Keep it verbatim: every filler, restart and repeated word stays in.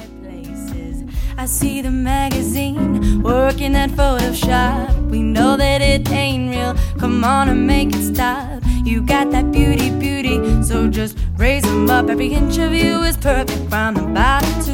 places. I see the magazine working that Photoshop. We know that it ain't real. Come on and make it stop. You got that beauty, beauty, so just raise them up. Every inch of you is perfect from the bottom to